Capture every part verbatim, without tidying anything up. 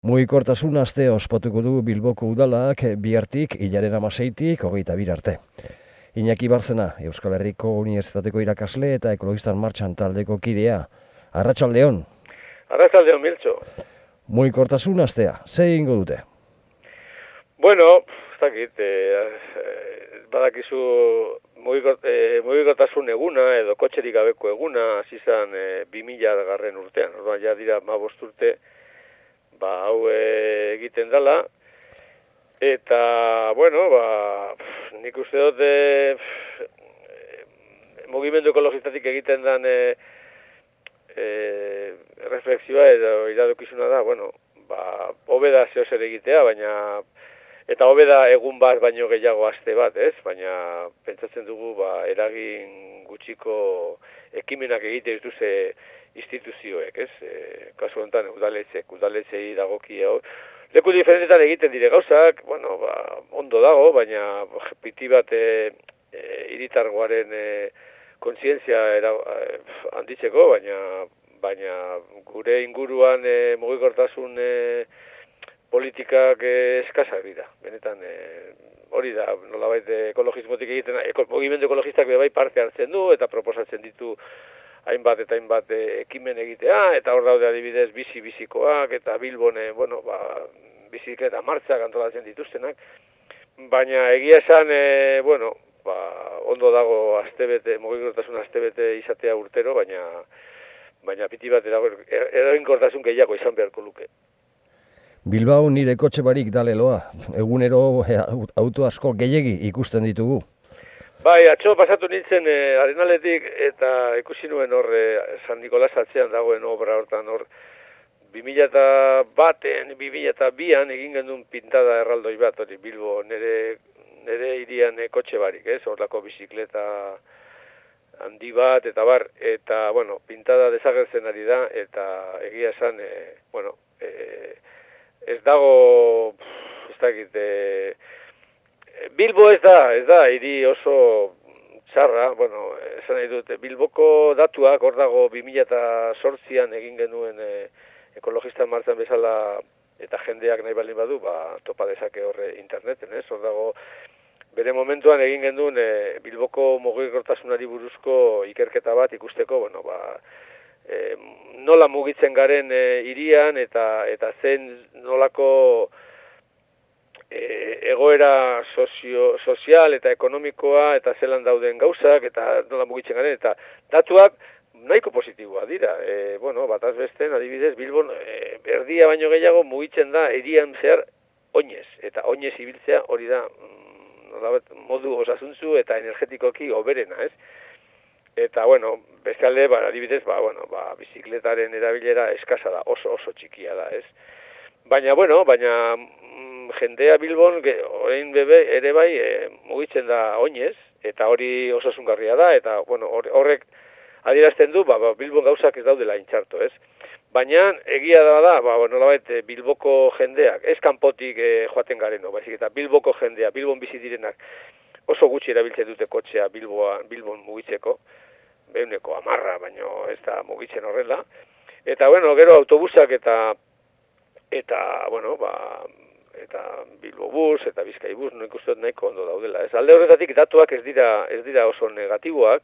Mugikortasun astea ospatuko du Bilboko udalak bihartik hilaren hamaseitik hogeita bir arte. Iñaki Barzena, Euskal Herriko Unibertsitateko irakasle eta ekologistan martxan taldeko kidea. Arratsaldeon. Arratsaldeon, Miltxo. Mugikortasun astea, ze egingo dute? Bueno, ez dakit, eh, badakizu mugikort, eh, mugikortasun eguna edo kotxerik gabeko eguna hasi zen eh, bi mila garren urtean. Orduan ja dira hamabost urte ba hau eh, egiten dela. Eta, bueno, ba, nik uste dut eh, mugimendu ekologistatik egiten den eh, eh, reflexioa edo iradokizuna da, bueno, ba, hobe da zeo zer egitea, baina eta hobe da egun bat baino gehiago aste bat, ez? Baina pentsatzen dugu ba, eragin gutxiko ekimenak egite dituzte instituzioek, ez? E, kasu honetan udaletxek, udaletxei dagokie hau. Leku diferentetan egiten dire gauzak, bueno, ba, ondo dago, baina piti bat e, e, hiritargoaren e, kontzientzia era, e, handitzeko, baina baina gure inguruan e, mugikortasun e, politikak eh, eskasak dira. Benetan eh, hori da, nolabait ekologismotik egiten, eko, mugimendu ekologistak bai parte hartzen du eta proposatzen ditu hainbat eta hainbat eh, ekimen egitea, eta hor daude adibidez bizi-bizikoak eta Bilbon, eh, bueno, ba, bizikleta martxak antolatzen dituztenak, baina egia esan, eh, bueno, ba, ondo dago astebete, mugikortasun astebete izatea urtero, baina baina piti bat eraginkortasun gehiago izan beharko luke. Bilbao nire kotxe barik daleloa, egunero auto asko gehiegi ikusten ditugu. Bai, atxo pasatu nintzen e, Arenaletik eta ikusi nuen hor e, San Nikolas atzean dagoen obra hortan hor bi mila baten, bi mila bian egin gendun pintada erraldoi bat hori Bilbo nire, nire irian e, kotxe barik, ez, horlako bizikleta handi bat eta bar, eta, bueno, pintada desagertzen ari da, eta egia esan, e, bueno, e, ez dago, ez dakit, e, Bilbo ez da, ez da, hiri oso txarra, bueno, esan nahi dut, Bilboko datuak hor dago bi mila zortzian egin genuen e, ekologistan martxan bezala eta jendeak nahi baldin badu, ba, topa dezake horre interneten, ez? Hor dago, bere momentuan egin genuen e, Bilboko mugikortasunari buruzko ikerketa bat ikusteko, bueno, ba, E, nola mugitzen garen e, irian eta eta zen nolako e, egoera sozio, sozial eta ekonomikoa eta zelan dauden gauzak eta nola mugitzen garen eta datuak nahiko positiboa dira. E, bueno, bataz besten adibidez Bilbon e, erdia baino gehiago mugitzen da irian zehar oinez eta oinez ibiltzea hori da mm, modu osasuntzu eta energetikoki hoberena, ez? Eta, bueno, beste alde, ba, adibidez, ba, bueno, ba, bizikletaren erabilera eskasa da, oso oso txikia da, ez? Baina, bueno, baina mm, jendea Bilbon, orain bebe, ere bai, e, mugitzen da oinez, eta hori osasungarria da, eta, bueno, horrek adierazten du, ba, ba, Bilbon gauzak ez daudela intxarto, ez? Baina, egia da da, ba, bueno, labait, Bilboko jendeak, ez kanpotik e, joaten gareno, baizik, eta Bilboko jendea, Bilbon bizi direnak, oso gutxi erabiltzen dute kotxea Bilboa, Bilbon mugitzeko, behuneko amarra, baino ez da mugitzen horrela. Eta, bueno, gero autobusak eta, eta bueno, ba, eta Bilbobus eta Bizkaibus, no ikustot nahiko ondo daudela. Ez alde horretatik datuak ez dira, ez dira oso negatiboak,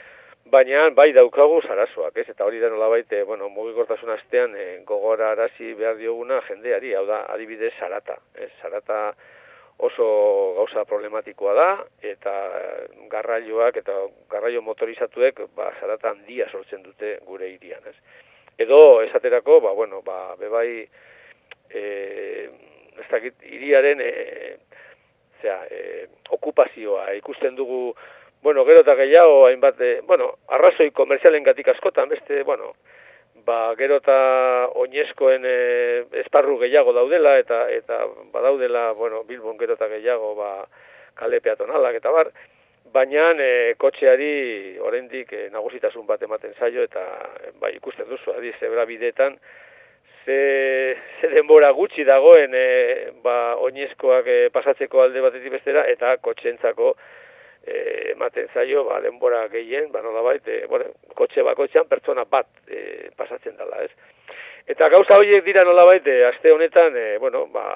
baina bai daukagu zarazoak, ez? Eta hori da nolabait, bueno, mugikortasun astean e, gogora arazi behar dioguna jendeari, hau da, adibidez, zarata, ez? Zarata oso gauza problematikoa da, eta garraioak eta garraio motorizatuek ba, zarata handia sortzen dute gure hirian, ez? Edo, esaterako, ba, bueno, ba, bebai, e, ez dakit, hiriaren, e, zera, e, okupazioa ikusten dugu, bueno, gero eta gehiago, hainbat, e, bueno, arrazoi komerzialen gatik askotan, beste, bueno, ba, gero eta oinezkoen e, esparru gehiago daudela, eta eta badaudela, bueno, Bilbon gero eta gehiago, ba, kale peatonalak eta bar, baina e, kotxeari oraindik e, nagusitasun bat ematen zaio, eta bai, ikusten duzu, adi, zebra bideetan, ze, ze denbora gutxi dagoen e, ba, oinezkoak e, pasatzeko alde batetik bestera, eta kotxeentzako E, ematen zaio, ba, denbora gehien, ba, nolabait, e, bueno, kotxe bakoitzean pertsona bat e, pasatzen dela, ez? Eta gauza horiek dira nolabait, e, aste honetan, e, bueno, ba,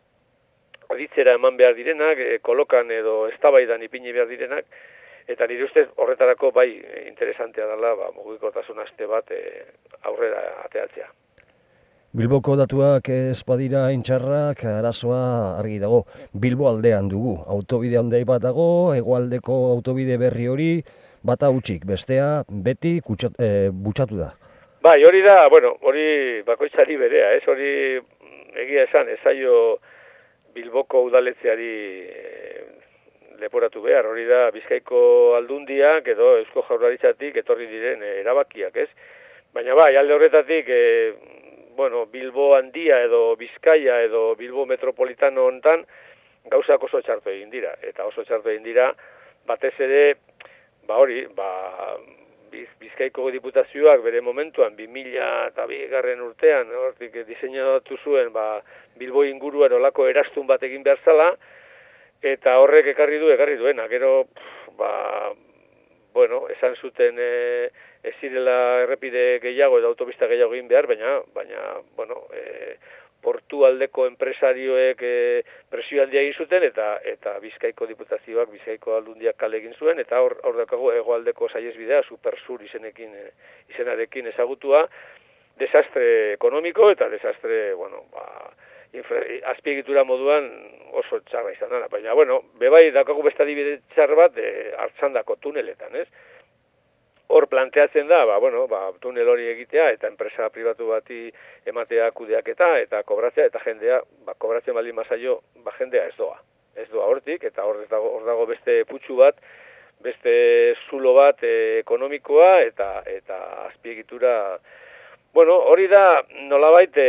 aditzera eman behar direnak, e, kolokan edo eztabaidan ipini behar direnak, eta nire ustez horretarako bai interesantea dela, ba, mugikortasun aste bat e, aurrera ateatzea. Bilboko datuak ez badira intxarrak, arazoa argi dago. Bilbo aldean dugu, autobide handai bat dago, hegoaldeko autobide berri hori, bata hutsik, bestea beti kutsat, e, butxatu da. Bai, hori da, bueno, hori bakoitzari berea, ez hori egia esan, ez zaio Bilboko udaletzeari e, leporatu behar, hori da Bizkaiko aldundiak edo Eusko Jaurlaritzatik etorri diren e, erabakiak, ez? Baina bai, alde horretatik, e, bueno, Bilbo handia edo Bizkaia edo Bilbo metropolitano hontan gauzak oso txartu egin dira, eta oso txartu egin dira, batez ere, ba hori, ba, Biz, Bizkaiko diputazioak bere momentuan bi mila eta bigarren urtean, hortik diseinatu zuen, ba, Bilbo inguruan olako erastun bat egin behar zala, eta horrek ekarri du, ekarri duena, gero, ba, bueno, esan zuten e, ez zirela errepide gehiago edo autopista gehiago egin behar, baina, baina bueno, e, portu aldeko enpresarioek e, presio handia egin zuten, eta eta Bizkaiko diputazioak, Bizkaiko aldundiak kale egin zuen, eta hor, hor dakago hegoaldeko saihesbidea, Supersur izenekin, e, izenarekin ezagutua, desastre ekonomiko eta desastre, bueno, ba, infra, azpiegitura moduan oso txarra izan dena. Baina, bueno, bebai dakagu beste adibide txar bat e, hartzandako tuneletan, ez? Hor planteatzen da, ba, bueno, ba, tunel hori egitea eta enpresa pribatu bati ematea kudeaketa eta kobratzea, eta jendea, ba, kobratzen baldin mazaio, ba, jendea ez doa. Ez doa hortik, eta hor dago, hor dago beste putxu bat, beste zulo bat e, ekonomikoa eta eta azpiegitura. Bueno, hori da nolabait e,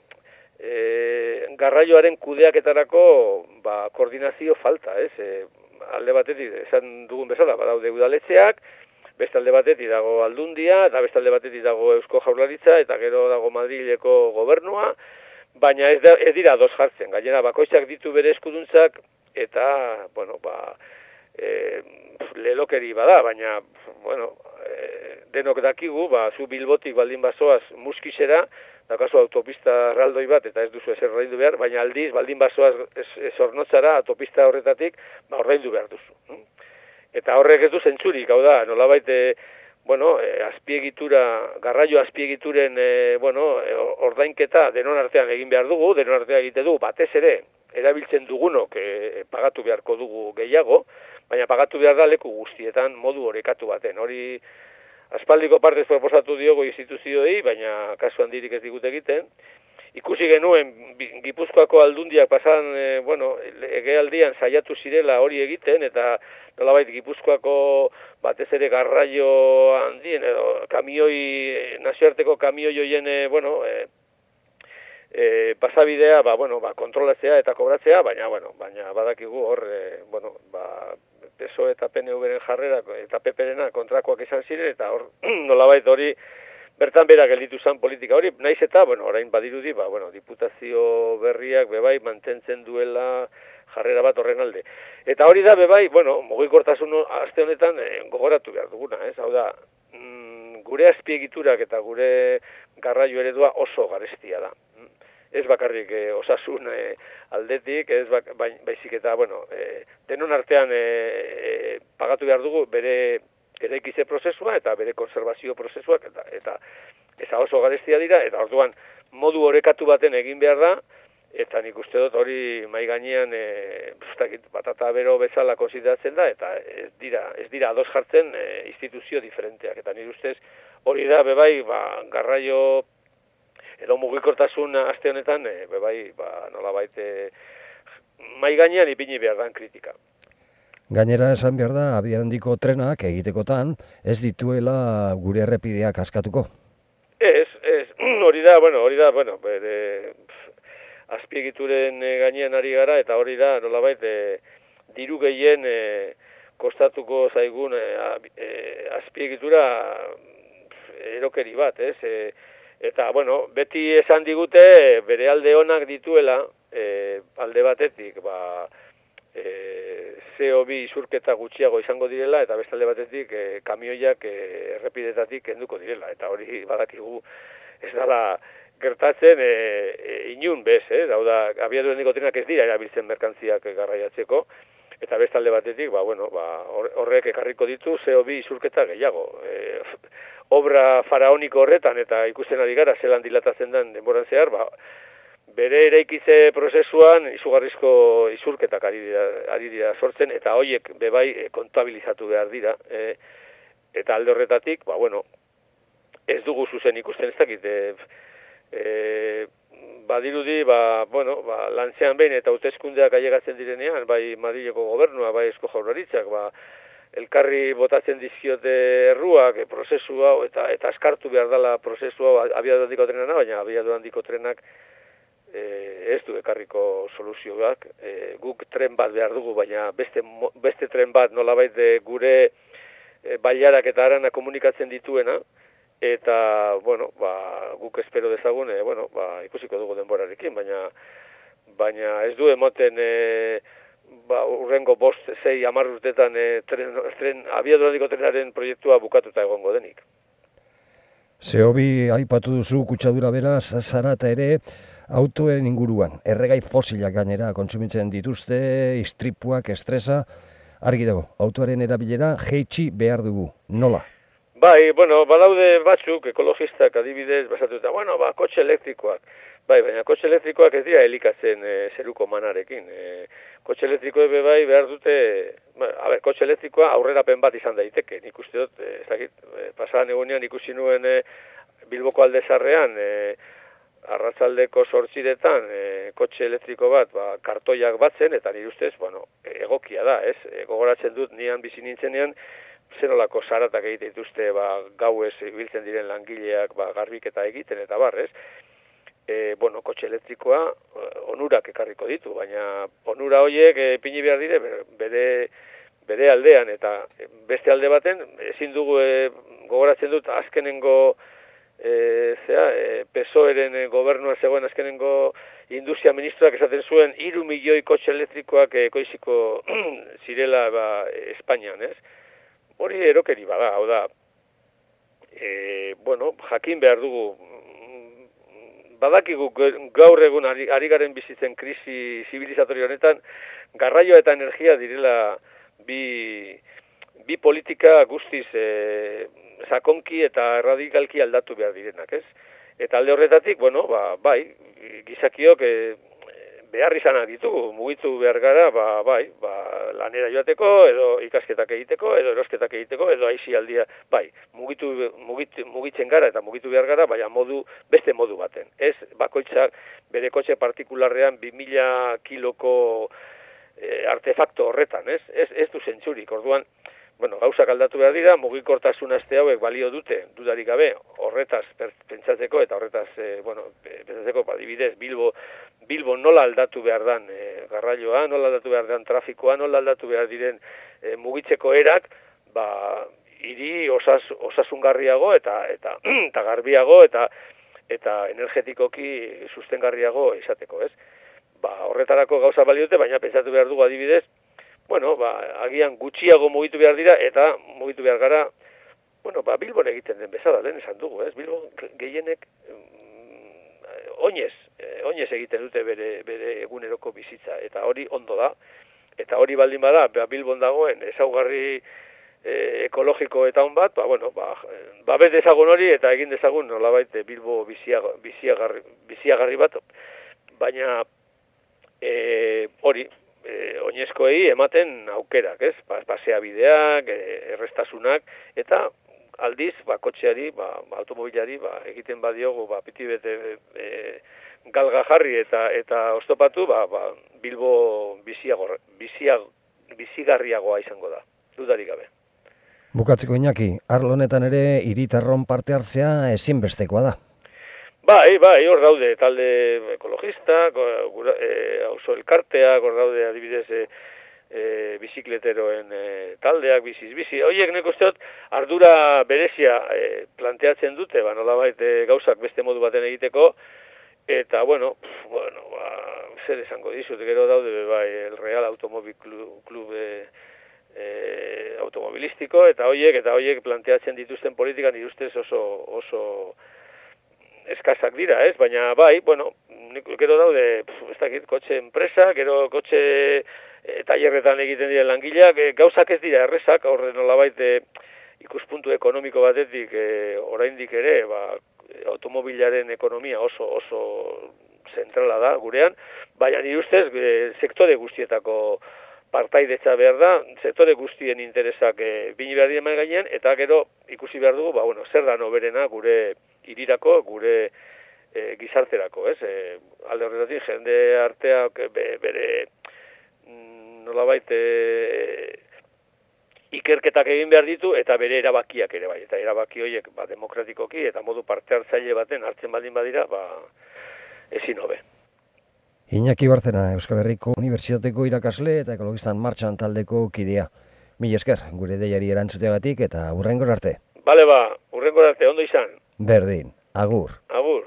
e, garraioaren kudeaketarako ba, koordinazio falta, ez? E, alde batetik, esan dugun bezala, badaude udaletxeak, beste alde batetik dago aldundia, eta beste alde batetik dago Eusko Jaurlaritza, eta gero dago Madrileko gobernua, baina ez, da, ez dira ados jartzen. Gainera, bakoitzak ditu bere eskuduntzak, eta, bueno, ba, e, lelokeri bada, baina, bueno, e, denok dakigu, ba, zu Bilbotik baldin bazoaz muskizera, dakazu autopista erraldoi bat, eta ez duzu ezer ordaindu behar, baina aldiz, baldin bazoaz zornotzara, autopista horretatik, ba, ordaindu behar duzu. Eta horrek ez du zentzurik, hau da, nolabait, e, bueno, e, azpiegitura, garraio azpiegituren, e, bueno, e, ordainketa denon artean egin behar dugu, denon artean egite dugu, batez ere, erabiltzen dugunok e, pagatu beharko dugu gehiago, baina pagatu behar da leku guztietan modu orekatu baten. Hori aspaldiko partez proposatu diogo instituzioei, baina kasu handirik ez digute egiten. Ikusi genuen Gipuzkoako aldundiak pasan, e, bueno, egealdian saiatu zirela hori egiten, eta nolabait Gipuzkoako batez ere garraio handien, edo kamioi, nazioarteko kamioi joien, e, bueno, e, e, pasabidea, ba, bueno, ba, kontrolatzea eta kobratzea, baina, bueno, baina badakigu hor, e, bueno, ba, P S O E eta P N V-ren jarrera eta P P-rena kontrakoak izan ziren, eta hor, nolabait hori, bertan bera gelditu zen politika hori, naiz eta, bueno, orain badirudi, ba, bueno, diputazio berriak bebai mantentzen duela jarrera bat horren alde. Eta hori da bebai, bueno, mugikortasun aste honetan eh, gogoratu behar duguna, ez? Hau da, mm, gure azpiegiturak eta gure garraio eredua oso garestia da. Ez bakarrik eh, osasun eh, aldetik, ez bak, baizik eta, bueno, eh, denon artean eh, eh, pagatu behar dugu bere eraikize prozesua eta bere konservazio prozesuak, eta, eta eza oso garestia dira, eta orduan modu orekatu baten egin behar da, eta nik uste dut hori mai gainean e, batata bero bezala konsideratzen da, eta ez dira, ez dira ados jartzen e, instituzio diferenteak, eta nire ustez hori da bebai ba, garraio edo mugikortasun aste honetan e, bebai ba, nolabait e, mai gainean ipini behar dan kritika. Gainera esan behar da, abiadandiko trenak egitekotan ez dituela gure errepideak askatuko. Ez, ez, hori da, bueno, hori da, bueno, bere, azpiegituren gainean ari gara, eta hori da, nolabait, e, diru gehien e, kostatuko zaigun e, e, azpiegitura erokeri bat, ez? E, eta, bueno, beti esan digute bere alde onak dituela, e, alde batetik, ba, E, C O bi isurketa gutxiago izango direla, eta bestalde batetik e, kamioiak e, errepidetatik kenduko direla, eta hori badakigu ez dala gertatzen e, e, inun bez, eh? Hau da, abiadura handiko trenak ez dira erabiltzen merkantziak garraiatzeko, eta bestalde batetik, ba, bueno, ba, horrek ekarriko ditu C O bi isurketa gehiago. E, obra faraoniko horretan, eta ikusten ari gara, zelan dilatatzen den denboran zehar, ba, bere eraikitze prozesuan izugarrizko isurketak ari dira, ari dira sortzen, eta hoiek bebai kontabilizatu behar dira. E, eta alde horretatik, ba, bueno, ez dugu zuzen ikusten ez dakit, e, e, badirudi, ba, bueno, ba, lantzean behin eta hauteskundeak ailegatzen direnean, bai Madrileko gobernua, bai Eusko Jaurlaritzak, ba, elkarri botatzen dizkiote erruak, e, prozesu hau, eta eta askartu behar dela prozesu hau abiadura handiko trenana, baina abiadura handiko trenak e, ez du ekarriko soluzioak. E, guk tren bat behar dugu, baina beste, beste tren bat nolabait gure e, bailarak eta arana komunikatzen dituena, eta, bueno, ba, guk espero dezagun, e, bueno, ba, ikusiko dugu denborarekin, baina baina ez du emoten e, ba, urrengo bost, zei, hamar urtetan e, tren, tren, abiadura handiko trenaren proiektua bukatuta egongo denik. Zehobi aipatu duzu kutsadura beraz, zara eta ere autoen inguruan, erregai fosilak gainera kontsumitzen dituzte, istripuak, estresa, argi dago, autoaren erabilera jeitsi behar dugu, nola? Bai, bueno, badaude batzuk, ekologistak adibidez, basatuta, bueno, ba, kotxe elektrikoak. Bai, baina kotxe elektrikoak ez dira elikatzen e, zeruko manarekin. E, kotxe elektrikoek bai behar dute, ba, a ber, kotxe elektrikoa aurrerapen bat izan daiteke. Nik uste dut, e, zakit, e, pasadan egunean ikusi nuen e, Bilboko aldezarrean, e, arratsaldeko zortziretan, e, kotxe elektriko bat, ba, kartoiak batzen, eta nire ustez, bueno, egokia da, ez? E, gogoratzen dut, nian bizi nintzenean, zenolako zaratak egiten dituzte, ba, gauez ibiltzen diren langileak, ba, garbiketa egiten eta bar, ez? E, bueno, kotxe elektrikoa onurak ekarriko ditu, baina onura horiek e, pini behar dire bere, bere aldean, eta beste alde baten, ezin dugu e, gogoratzen dut azkenengo e, zera, e, P S O E-ren gobernua zegoen azkenengo industria ministroak esaten zuen hiru milioi kotxe elektrikoak ekoiziko zirela ba, Espainian, ez? Hori erokeri bada, hau da, e, bueno, jakin behar dugu, badakigu gaur egun ari, ari garen bizitzen krisi zibilizatorio honetan, garraioa eta energia direla bi, bi politika guztiz e, sakonki eta radikalki aldatu behar direnak, ez? Eta alde horretatik, bueno, ba, bai, gizakiok e, behar izanak ditugu, mugitu behar gara, ba, bai, ba, lanera joateko, edo ikasketak egiteko, edo erosketak egiteko, edo aisialdia, bai, mugitu, mugit, mugitzen gara eta mugitu behar gara, baina modu, beste modu baten. Ez, bakoitzak bere kotxe partikularrean bi mila kiloko e, artefakto horretan, ez? Ez, ez du zentzurik, orduan, bueno, gauzak aldatu behar dira, mugikortasun aste hauek balio dute, dudarik gabe, horretaz pentsatzeko, eta horretaz, e, bueno, pentsatzeko, adibidez, Bilbo, Bilbo nola aldatu behar dan e, garraioa, nola aldatu behar dan trafikoa, nola aldatu behar diren e, mugitzeko erak, ba, hiri osas, osasungarriago eta eta eta garbiago eta eta energetikoki sustengarriago izateko, ez? Ba, horretarako gauza balio dute, baina pentsatu behar dugu adibidez, bueno, ba, agian gutxiago mugitu behar dira, eta mugitu behar gara, bueno, ba, Bilbon egiten den bezala, lehen esan dugu, ez? Bilbon gehienek mm, oinez, oinez egiten dute bere, bere eguneroko bizitza, eta hori ondo da, eta hori baldin bada, ba, Bilbon dagoen ezaugarri e, ekologiko eta on bat, ba, bueno, ba, ba bez dezagun hori, eta egin dezagun nolabait Bilbo biziagarri, biziagarri, biziagarri bat, baina e, hori, E, oinezkoei ematen aukerak, ez? Ba, pasea bideak, e, errestasunak, eta aldiz, ba, kotxeari, ba, automobilari, ba, egiten badiogu, ba, piti bete e, galga jarri eta eta oztopatu, ba, ba, Bilbo biziagor, biziag, bizigarriagoa izango da, dudarik gabe. Bukatzeko Iñaki, arlo honetan ere hiritarron parte hartzea ezinbestekoa da. Bai, bai, hor daude talde ekologistak, e, auzo elkarteak, hor daude adibidez e, e, bizikleteroen e, taldeak, biziz bizi. Horiek nik uste dut ardura berezia e, planteatzen dute, ba, nolabait e, gauzak beste modu baten egiteko, eta, bueno, pf, bueno, ba, zer esango dizut, gero daude, bai, el Real Automobil Club, Club e, e, automobilistiko, eta horiek, eta horiek planteatzen dituzten politikan, nire ustez oso, oso eskazak dira, ez? Baina bai, bueno, gero daude, ez dakit, kotxe enpresa, gero kotxe e, tailerretan egiten diren langileak, e, gauzak ez dira errezak, horren nolabait e, ikuspuntu ekonomiko batetik e, oraindik ere, ba, automobilaren ekonomia oso oso zentrala da gurean, baina nire ustez e, sektore guztietako partaidetza behar da, sektore guztien interesak e, bini behar dira gainean, eta gero ikusi behar dugu, ba, bueno, zer da noberena gure hirirako, gure e, gizarterako, ez? E, alde horretatik, jende arteak be, bere nolabait e, ikerketak egin behar ditu, eta bere erabakiak ere bai, eta erabaki horiek ba, demokratikoki, eta modu parte hartzaile baten hartzen baldin badira, ba, ezin hobe. Iñaki Bárcena, Euskal Herriko Unibertsitateko irakasle eta ekologistan martxan taldeko kidea. Mila esker, gure deiari erantzuteagatik eta hurrengor arte. Bale ba, hurrengor arte, ondo izan. Berdin, agur. Agur.